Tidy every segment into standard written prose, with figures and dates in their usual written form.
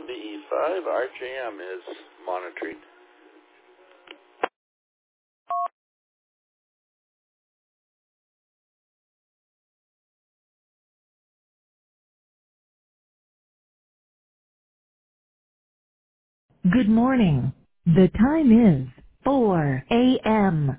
VE5 RJM is monitoring. Good morning. The time is 4 a.m.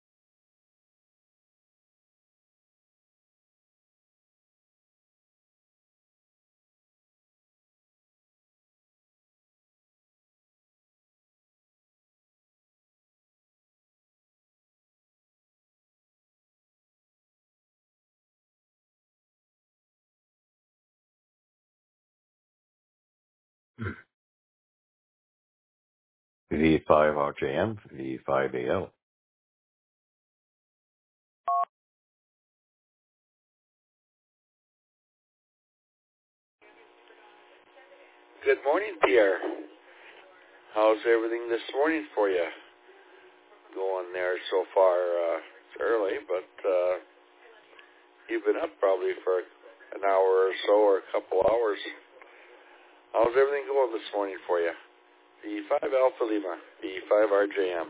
V5RJM, V5AL. Good morning, Pierre. How's everything this morning for you? Going there so far. It's early, but you've been up probably for an hour or so, or a couple hours. How's everything going this morning for you? VE5 Alpha Lima, VE5 RJM.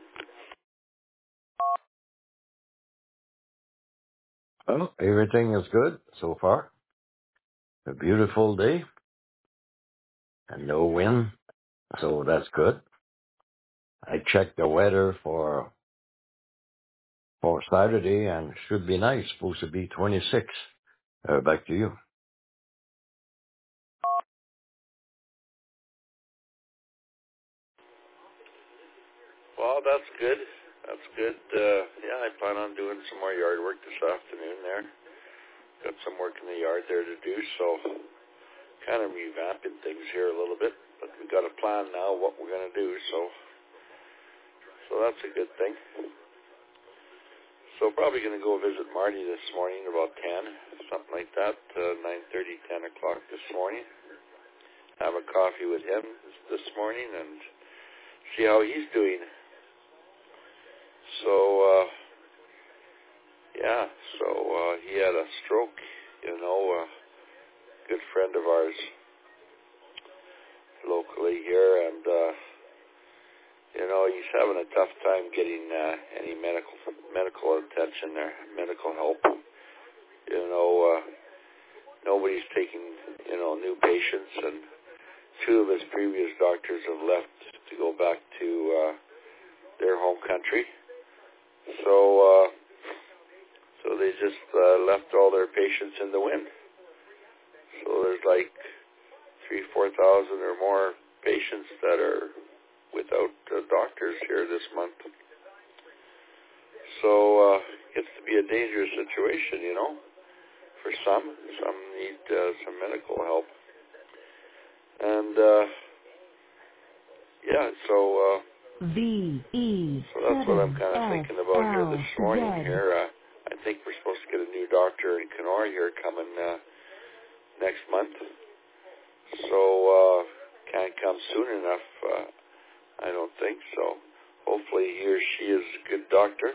Well, everything is good so far. A beautiful day and no wind, so that's good. I checked the weather for Saturday and it should be nice. Supposed to be 26. Back to you. Well, that's good. That's good. Yeah, I plan on doing some more yard work this afternoon there. Got some work in the yard there to do, so kind of revamping things here a little bit. But we've got a plan now what we're going to do, so that's a good thing. So probably going to go visit Marty this morning about 10, something like that, 9:30, 10 o'clock this morning. Have a coffee with him this morning and see how he's doing. So, yeah, so he had a stroke, a good friend of ours locally here, and, he's having a tough time getting any medical attention or medical help. Nobody's taking, new patients, and two of his previous doctors have left to go back to their home country. So they just left all their patients in the wind. So there's like 3,000-4,000 or more patients that are without doctors here this month. So it gets to be a dangerous situation, for some. Some need some medical help. And, yeah, so that's what I'm kind of thinking about here this morning here. I think we're supposed to get a new doctor in Kenora here coming next month. So can't come soon enough, I don't think. So hopefully he or she is a good doctor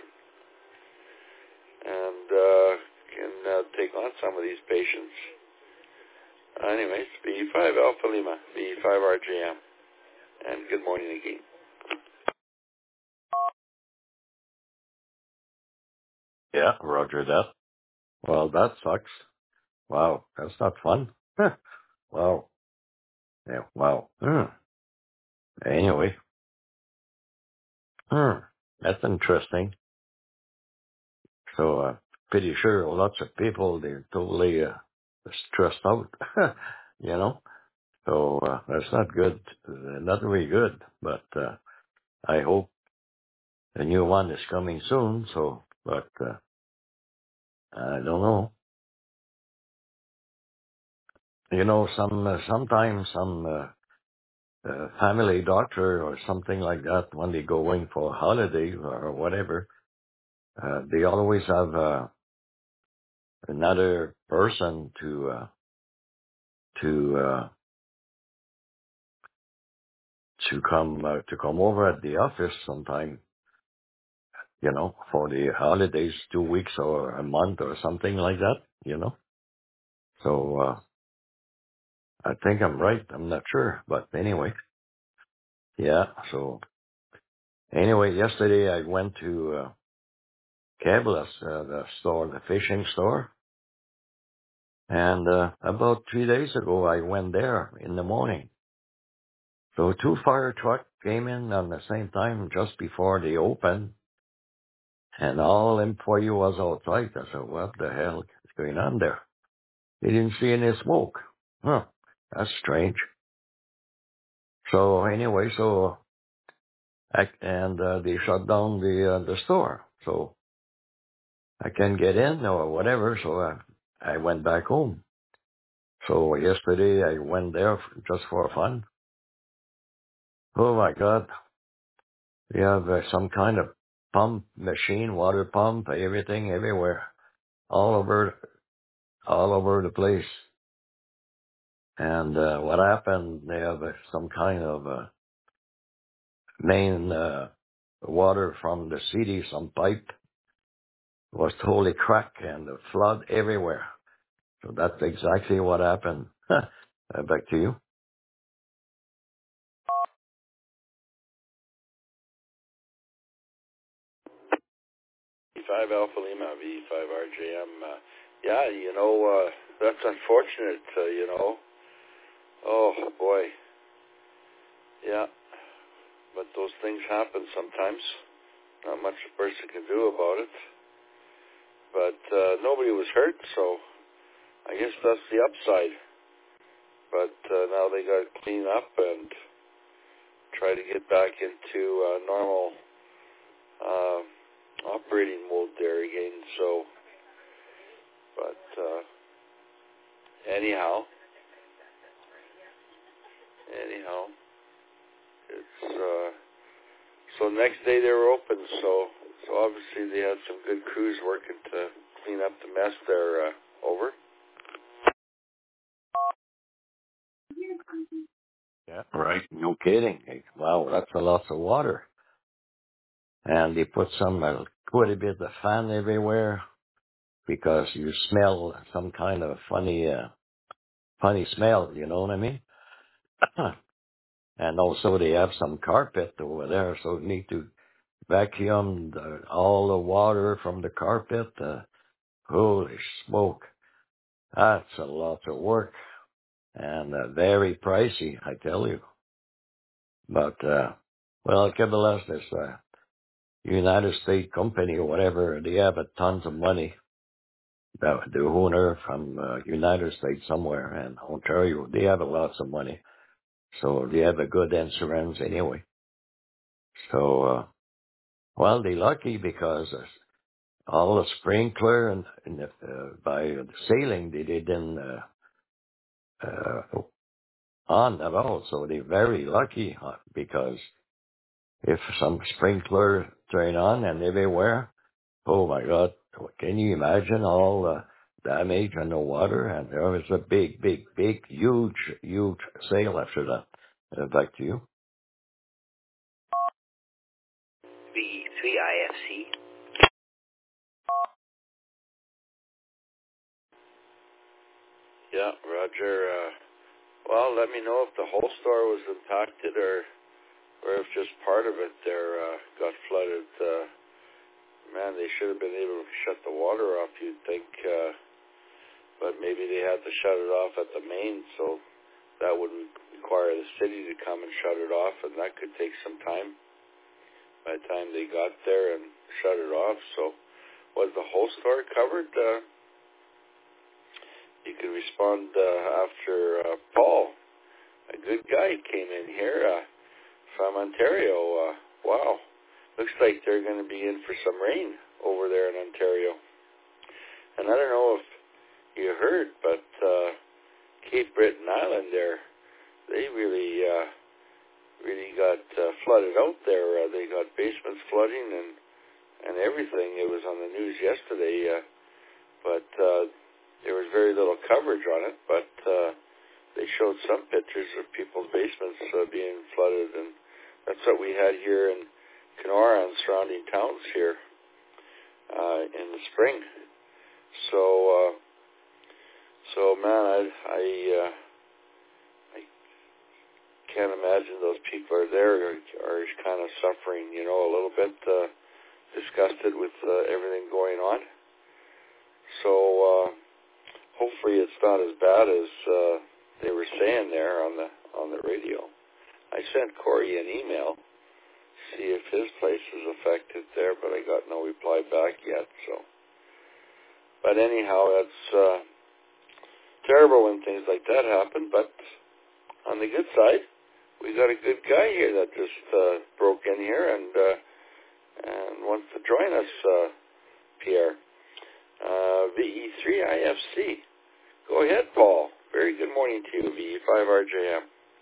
and can take on some of these patients. Anyways, V5 Alpha Lima, V5 RJM, and good morning again. Yeah, roger that. Well, that sucks. Wow, that's not fun. Wow. Yeah, wow. Anyway. That's interesting. So, pretty sure lots of people, they're totally stressed out, So, that's not good, not really good, but, I hope the new one is coming soon, so, but, I don't know. Sometimes some, family doctor or something like that, when they going for a holiday or whatever, they always have, another person to to come over at the office sometime, for the holidays, 2 weeks or a month or something like that. So I think I'm right. I'm not sure. But anyway, yeah. So anyway, yesterday I went to Cabela's, the store, the fishing store. And about 3 days ago, I went there in the morning. So 2 fire trucks came in on the same time just before they opened. And all employee was outside. I said, what the hell is going on there? They didn't see any smoke. Huh, that's strange. So anyway, they shut down the store. So I can't get in or whatever. So I went back home. So yesterday I went there just for fun. Oh my God. We have some kind of pump machine, water pump, everything, everywhere, all over the place. And what happened? They have some kind of main water from the city, some pipe was totally cracked and the flood everywhere. So that's exactly what happened. Back to you. 5 Alpha Lima, V5RJM. Yeah, that's unfortunate, Oh, boy. Yeah, but those things happen sometimes. Not much a person can do about it. But nobody was hurt, so I guess that's the upside. But now they got to clean up and try to get back into normal operating mode there again. So, but anyhow, it's so next day they were open. So obviously they had some good crews working to clean up the mess there. Over. Yeah, right. No kidding. Hey, wow, that's a lot of water. And they put quite a bit of fan everywhere because you smell some kind of funny smell. You know what I mean? And also they have some carpet over there, so you need to vacuum all the water from the carpet. Holy smoke. That's a lot of work and very pricey, I tell you. But, Cabela's, this United States company or whatever, they have tons of money. The owner from United States somewhere in Ontario, they have lots of money. So they have a good insurance anyway. So, they're lucky because all the sprinkler and by the sailing, they didn't on at all. So they're very lucky because if some sprinkler turn on and everywhere, oh my God, can you imagine all the damage on the water? And there was a big, huge sail after that. Back to you. V3IFC. Yeah, Roger. Let me know if the whole store was impacted or if just part of it there got flooded. Man, they should have been able to shut the water off, you'd think, but maybe they had to shut it off at the main, so that would require the city to come and shut it off, and that could take some time by the time they got there and shut it off. So was the whole store covered? You can respond after Paul. A good guy came in here from Ontario. Wow. Looks like they're going to be in for some rain over there in Ontario. And I don't know if you heard, but Cape Breton Island there, they really got flooded out there. They got basements flooding and everything. It was on the news yesterday, but there was very little coverage on it. But they showed some pictures of people's basements being flooded, and that's what we had here in Kenora and surrounding towns here in the spring. So man, can't imagine those people are there are kind of suffering, a little bit disgusted with everything going on. So hopefully it's not as bad as they were saying there on the radio. I sent Corey an email, see if his place is affected there, but I got no reply back yet. So, but anyhow, it's terrible when things like that happen. But on the good side, we got a good guy here that just broke in here and wants to join us, Pierre. VE3IFC. Go ahead, Paul. Very good morning to you, VE5RJM.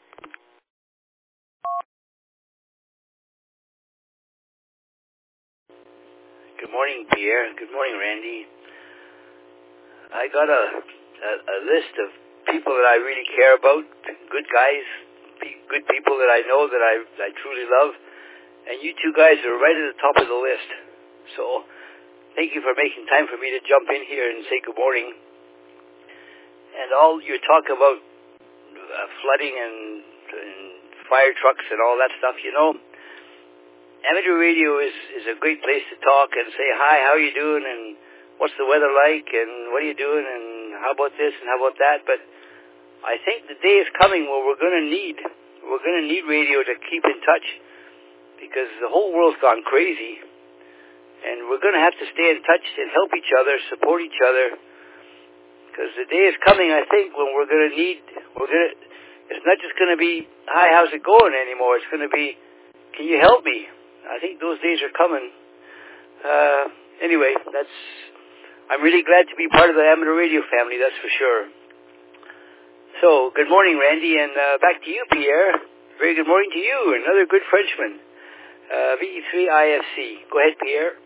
Good morning, Pierre. Good morning, Randy. I got a list of people that I really care about, good guys, good people that I know that I truly love, and you two guys are right at the top of the list. So thank you for making time for me to jump in here and say good morning. And all your talk about flooding and fire trucks and all that stuff, amateur radio is a great place to talk and say, hi, how are you doing, and what's the weather like, and what are you doing, and how about this, and how about that. But I think the day is coming where we're going to need radio to keep in touch, because the whole world's gone crazy, and we're going to have to stay in touch and help each other, support each other, because the day is coming, I think, when it's not just going to be, hi, how's it going anymore. It's going to be, can you help me? I think those days are coming. Anyway, I'm really glad to be part of the amateur radio family, that's for sure. So, good morning, Randy, and back to you, Pierre. Very good morning to you, another good Frenchman. VE3IFC. Go ahead, Pierre.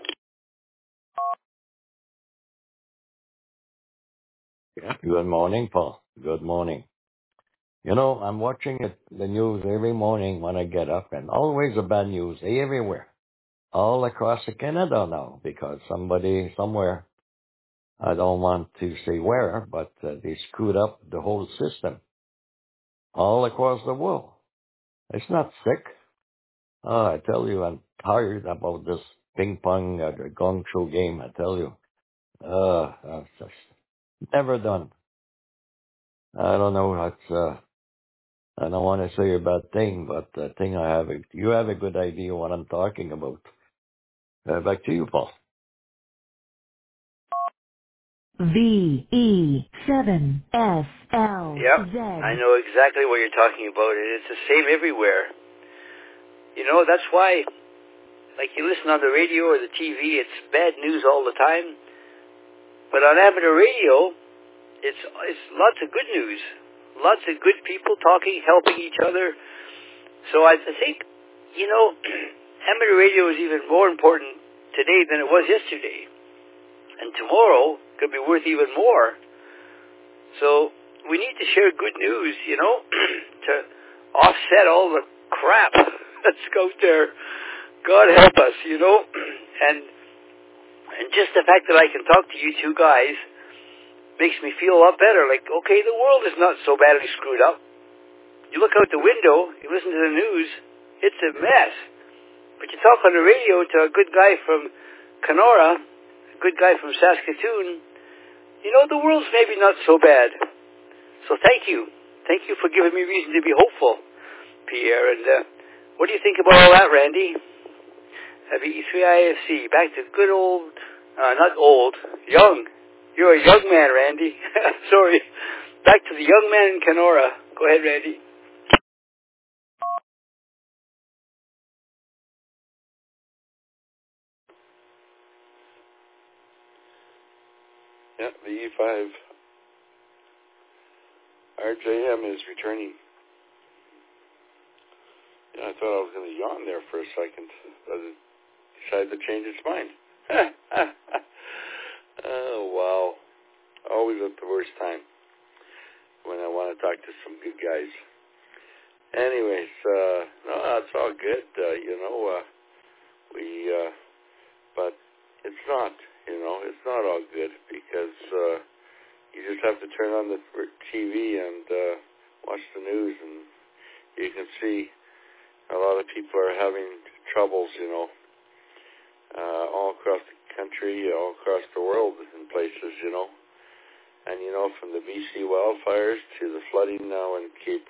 Good morning, Paul. Good morning. I'm watching the news every morning when I get up, and always the bad news everywhere, all across Canada now, because somebody somewhere, I don't want to say where, but they screwed up the whole system all across the world. It's not sick. I tell you, I'm tired about this ping pong, gong show game. I tell you, it's just never done. I don't know. I don't want to say a bad thing, but I think you have a good idea what I'm talking about. Back to you, Paul. VE7SLZ. Yep, I know exactly what you're talking about, and it's the same everywhere. That's why, like, you listen on the radio or the TV, it's bad news all the time. But on amateur radio, it's lots of good news. Lots of good people talking, helping each other. So I think, amateur radio is even more important today than it was yesterday. And tomorrow could be worth even more. So we need to share good news, to offset all the crap that's out there. God help us, And just the fact that I can talk to you two guys makes me feel a lot better. Like, okay, the world is not so badly screwed up. You look out the window, you listen to the news, it's a mess. But you talk on the radio to a good guy from Kenora, a good guy from Saskatoon, the world's maybe not so bad. So thank you. Thank you for giving me reason to be hopeful, Pierre. And what do you think about all that, Randy? VE3IFC, back to good old, not old, young. You're a young man, Randy. Sorry. Back to the young man in Kenora. Go ahead, Randy. Yeah, the E5 RJM is returning. Yeah, I thought I was going to yawn there for a second, but it decided to change its mind. Oh, wow. Always at the worst time when I want to talk to some good guys. Anyways, no, it's all good, but it's not, it's not all good, because you just have to turn on the TV and watch the news, and you can see a lot of people are having troubles, all across the country, all across the world in places, And, from the BC wildfires to the flooding now in Cape